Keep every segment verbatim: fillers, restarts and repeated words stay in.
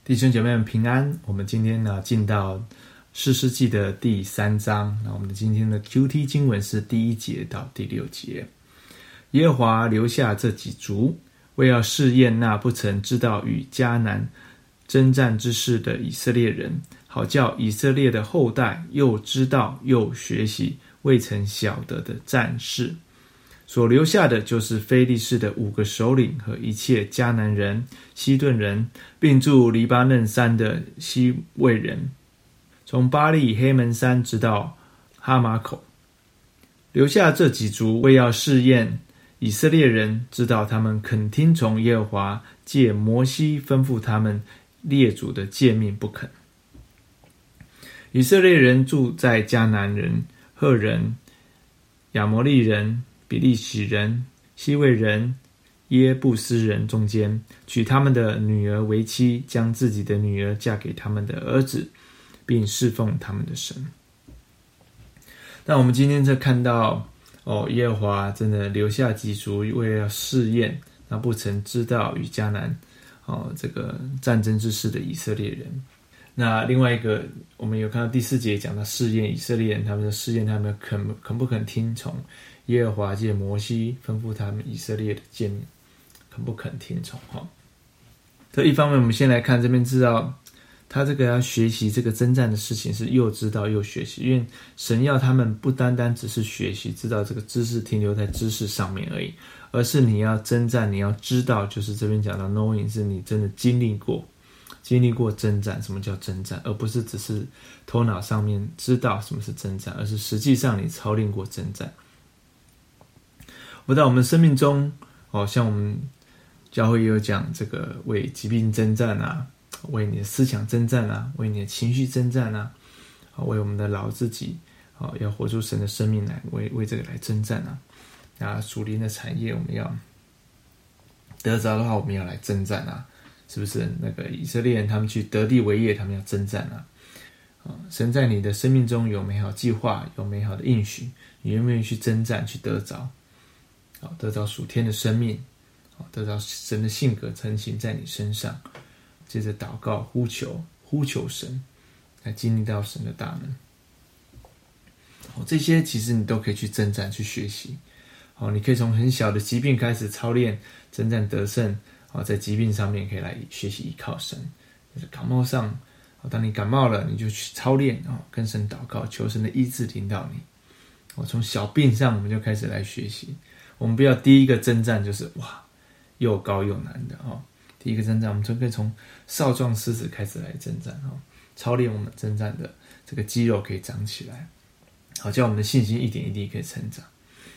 弟兄姐妹们平安，我们今天呢进到士师记的第三章，那我们今天的 Q T 经文是第一节到第六节。耶和华留下这几族，为要试验那不曾知道与迦南征战之事的以色列人，好叫以色列的后代又知道又学习未曾晓得的战事。所留下的就是非利士的五个首领和一切迦南人、西顿人，并住黎巴嫩山的西魏人，从巴利黑门山直到哈马口。留下这几族，为要试验以色列人，知道他们肯听从耶和华借摩西吩咐他们列祖的诫命不肯。以色列人住在迦南人、赫人、亚摩利人、比利洗人、西魏人、耶布斯人中间，娶他们的女儿为妻，将自己的女儿嫁给他们的儿子，并侍奉他们的神。那我们今天在看到哦，耶和华真的留下几族，为了要试验那不曾知道与迦南哦这个战争之事的以色列人。那另外一个，我们有看到第四节讲到试验以色列人，他们的试验他们肯肯不肯听从耶和华借摩西吩咐他们以色列的诫命，肯不肯听从哈？这一方面，我们先来看这边，知道他这个要学习这个征战的事情是又知道又学习，因为神要他们不单单只是学习，知道这个知识停留在知识上面而已，而是你要征战，你要知道，就是这边讲到 knowing 是你真的经历过。经历过征战，什么叫征战，而不是只是头脑上面知道什么是征战，而是实际上你操练过征战。我在我们生命中，哦，像我们教会也有讲这个为疾病征战啊，为你的思想征战啊，为你的情绪征战啊，为我们的老自己，哦，要活出神的生命来，为为这个来征战啊。啊，属灵的产业我们要得着的话，我们要来征战啊。是不是那个以色列人他们去得地为业，他们要征战啊？神在你的生命中有美好计划，有美好的应许，你愿不愿意去征战，去得着？得着属天的生命，得着神的性格成型在你身上。接着祷告、呼求、呼求神，来经历到神的大能。这些其实你都可以去征战、去学习。你可以从很小的疾病开始操练征战得胜。在疾病上面可以来学习依靠神，就是感冒上，当你感冒了，你就去操练，跟神祷告，求神的医治临到你。从小病上我们就开始来学习，我们不要第一个征战就是哇又高又难的。第一个征战我们就可以从少壮狮子开始来征战，操练我们征战的这个肌肉可以长起来，好叫我们的信心一点一滴可以成长。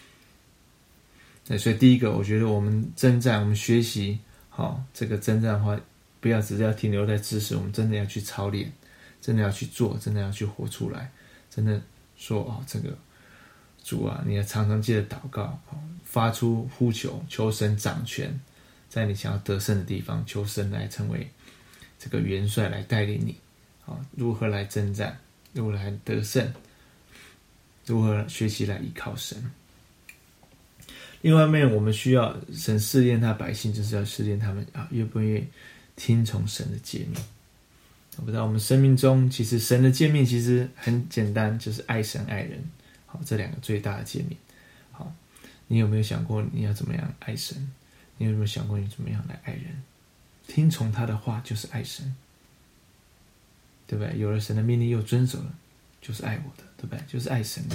所以第一个我觉得我们征战，我们学习好，这个征战的话，不要只是要停留在知识，我们真的要去操练，真的要去做，真的要去活出来，真的说哦，这个主啊，你要常常借着祷告，发出呼求，求神掌权，在你想要得胜的地方，求神来成为这个元帅来带领你，如何来征战，如何来得胜，如何学习来依靠神。另外一面，我们需要神试验他百姓，就是要试验他们啊，愿不愿意听从神的诫命。我不知道我们生命中，其实神的诫命其实很简单，就是爱神爱人。好，这两个最大的诫命。好，你有没有想过你要怎么样爱神？你有没有想过你怎么样来爱人？听从他的话就是爱神，对不对？有了神的命令又遵守了，就是爱我的，对不对？就是爱神的。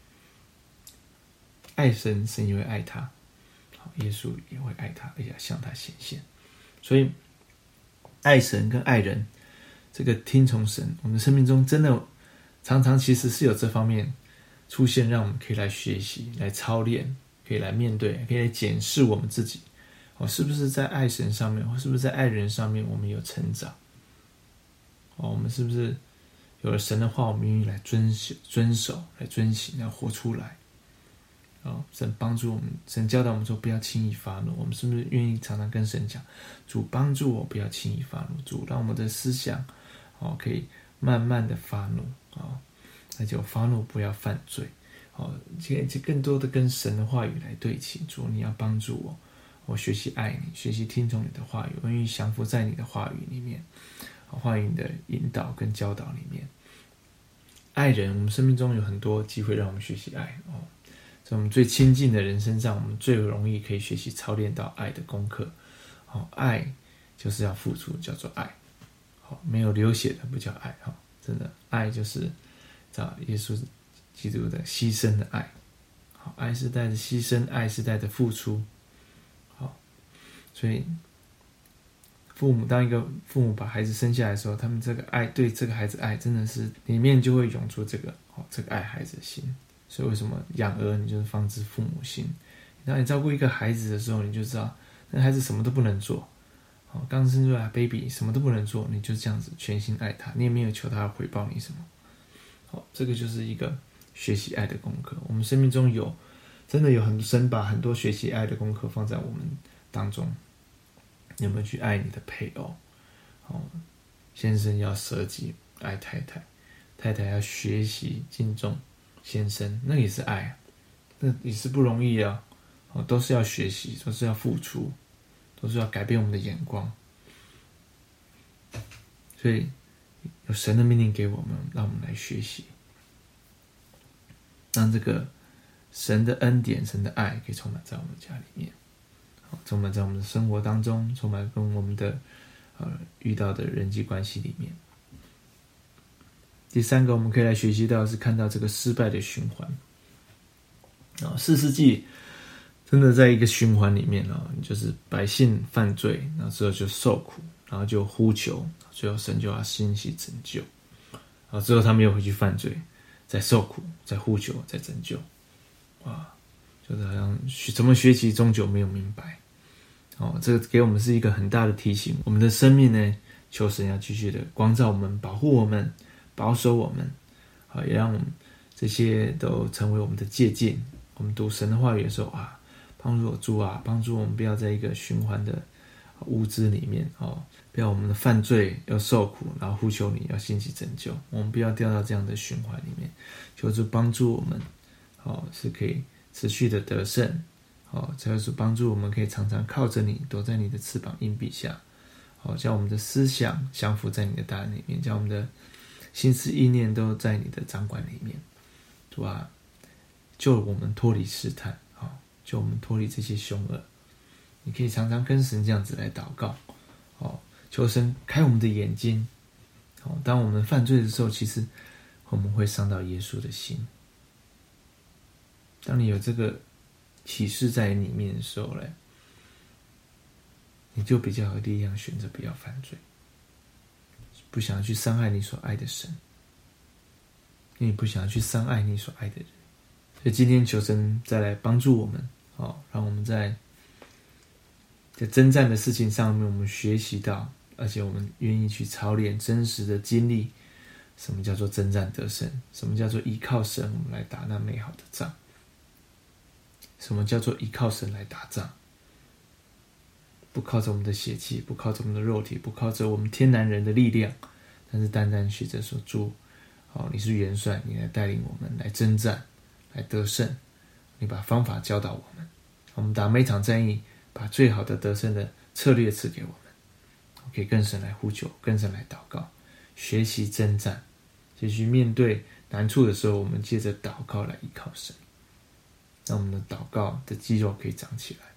爱神，神也会爱他，耶稣也会爱他，而且向他显现。所以爱神跟爱人，这个听从神，我们生命中真的常常其实是有这方面出现，让我们可以来学习，来操练，可以来面对，可以来检视我们自己，是不是在爱神上面，或是不是在爱人上面我们有成长。我们是不是有了神的话，我们愿意来遵守、遵守、来遵行，来活出来。哦，神帮助我们，神教导我们说不要轻易发怒。我们是不是愿意常常跟神讲，主帮助我不要轻易发怒，主让我们的思想哦可以慢慢的发怒哦，而且我发怒不要犯罪哦，就更多的跟神的话语来对齐。主，你要帮助我，我学习爱你，学习听从你的话语，我愿意降服在你的话语里面。 话语的引导跟教导里面。爱人，我们生命中有很多机会让我们学习爱哦，在我们最亲近的人身上，我们最容易可以学习操练到爱的功课。哦，爱就是要付出，叫做爱。好，没有流血的不叫爱哈，真的爱就是找耶稣基督的牺牲的爱。好，爱是带着牺牲，爱是带着付出。好，所以父母当一个父母把孩子生下来的时候，他们这个爱对这个孩子爱真的是里面就会涌出这个哦，这个爱孩子的心。所以为什么养儿你就是方知父母心？当你照顾一个孩子的时候，你就知道那孩子什么都不能做。哦，刚生出来 baby 什么都不能做，你就这样子全心爱他，你也没有求他回报你什么。好，这个就是一个学习爱的功课。我们生命中有真的有很神把很多学习爱的功课放在我们当中。你有没有去爱你的配偶？哦，先生要舍己爱太太，太太要学习敬重先生，那也是爱，那也是不容易啊。哦，都是要学习，都是要付出，都是要改变我们的眼光。所以有神的命令给我们，让我们来学习，让这个神的恩典、神的爱可以充满在我们家里面，充满在我们的生活当中，充满跟我们的呃遇到的人际关系里面。第三个，我们可以来学习到是看到这个失败的循环。啊，四世纪真的在一个循环里面啊，就是百姓犯罪，然后之后就受苦，然后就呼求，最后神就要兴起拯救，然后之后他们又回去犯罪，再受苦，再呼求，再拯救。哇，就是好像怎么学习终究没有明白。哦，这个给我们是一个很大的提醒，我们的生命呢，求神要继续的光照我们，保护我们，保守我们，好，也让我们这些都成为我们的借鉴。我们读神的话语的时候啊，帮助我主啊，帮助我们不要在一个循环的污渍里面哦，不要我们的犯罪要受苦，然后呼求你要兴起拯救，我们不要掉到这样的循环里面。求主帮助我们，哦，是可以持续的得胜，哦，求主帮助我们可以常常靠着你，躲在你的翅膀荫庇下，哦，叫我们的思想降服在你的大能里面，叫我们的心思意念都在你的掌管里面。主啊，救我们脱离试探，哦，救我们脱离这些凶恶。你可以常常跟神这样子来祷告，哦，求神开我们的眼睛，哦，当我们犯罪的时候，其实我们会伤到耶稣的心。当你有这个启示在里面的时候呢，你就比较有力量选择不要犯罪，不想要去伤害你所爱的神，因为你不想要去伤害你所爱的人。所以今天求神再来帮助我们，哦，让我们在在征战的事情上面，我们学习到，而且我们愿意去操练真实的经历，什么叫做征战得胜，什么叫做依靠神我们来打那美好的仗，什么叫做依靠神来打仗，不靠着我们的血气，不靠着我们的肉体，不靠着我们天然人的力量，但是单单学着说，主，哦，你是元帅，你来带领我们来征战，来得胜，你把方法教导我们，我们打每场战役，把最好的得胜的策略赐给我们，可以跟神来呼求，跟神来祷告，学习征战，继续面对难处的时候，我们借着祷告来依靠神，让我们的祷告的肌肉可以长起来。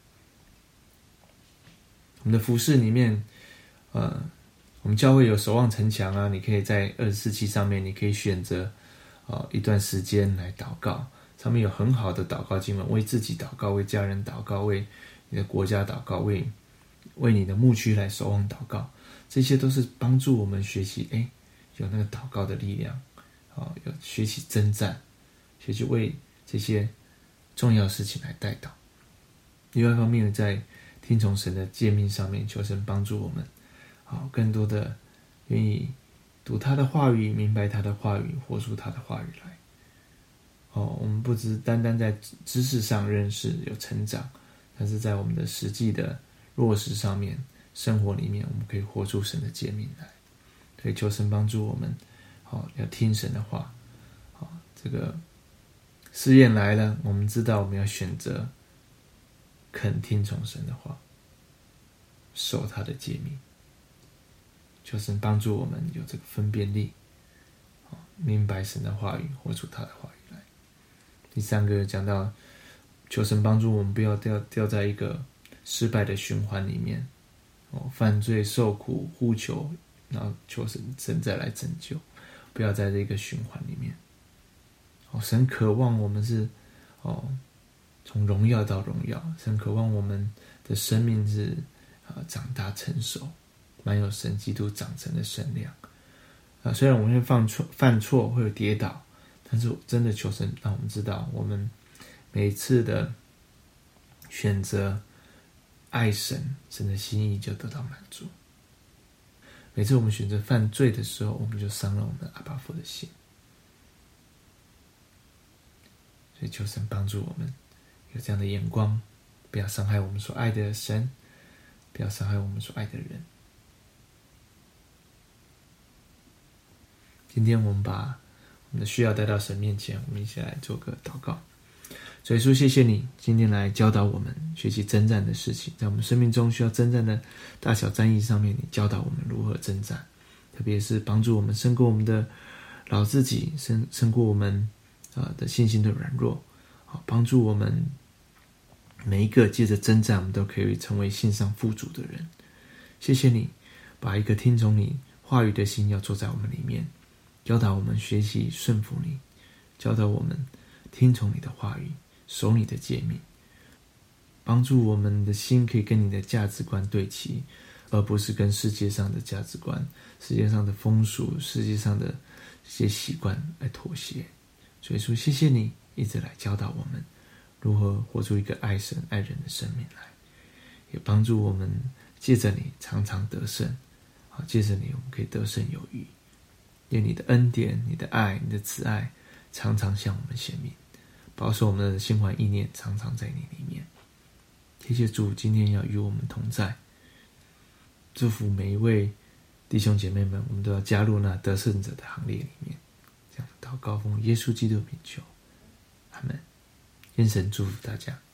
我们的服事里面，呃，我们教会有守望城墙啊，你可以在二十四期上面，你可以选择呃一段时间来祷告，上面有很好的祷告经文，为自己祷告，为家人祷告，为你的国家祷告，为为你的牧区来守望祷告，这些都是帮助我们学习，哎，有那个祷告的力量，哦，有学习征战，学习为这些重要的事情来代祷。另外一方面，在听从神的诫命上面，求神帮助我们，好，更多的愿意读他的话语，明白他的话语，活出他的话语来。哦，我们不只单单在知识上认识有成长，但是在我们的实际的落实上面，生活里面，我们可以活出神的诫命来。所以求神帮助我们，好，要听神的话。好，这个试验来了，我们知道我们要选择肯听从神的话，守他的诫命。 求神帮助我们有这个分辨力，明白神的话语，活出他的话语来。第三个讲到求神帮助我们不要掉掉在一个失败的循环里面，哦，犯罪受苦呼求，然后求神神再来拯救，不要在这个循环里面。哦，神渴望我们是哦从荣耀到荣耀，神渴望我们的生命是啊、呃、长大成熟，满有神基督长成的身量。啊、呃，虽然我们会犯错犯错会有跌倒，但是真的求神让我们知道，我们每一次的选择爱神，神的心意就得到满足。每次我们选择犯罪的时候，我们就伤了我们阿爸父的心。所以求神帮助我们有这样的眼光，不要伤害我们所爱的神，不要伤害我们所爱的人。今天我们把我们的需要带到神面前，我们一起来做个祷告。所以说谢谢你今天来教导我们学习征战的事情，在我们生命中需要征战的大小战役上面，你教导我们如何征战，特别是帮助我们胜过我们的老自己，胜胜过我们、呃、的信心的软弱，好，帮助我们每一个借着征战我们都可以成为信上富足的人。谢谢你把一个听从你话语的心要坐在我们里面，教导我们学习顺服你，教导我们听从你的话语，守你的诫命，帮助我们的心可以跟你的价值观对齐，而不是跟世界上的价值观、世界上的风俗、世界上的这些习惯来妥协。所以说谢谢你一直来教导我们如何活出一个爱神爱人的生命来，也帮助我们借着你常常得胜，好，借着你我们可以得胜有余。愿你的恩典、你的爱、你的慈爱常常向我们显明，保守我们的心怀意念常常在你里面。谢谢主今天要与我们同在，祝福每一位弟兄姐妹们，我们都要加入那得胜者的行列里面。这样祷告奉耶稣基督的名求，阿们。愿神祝福大家。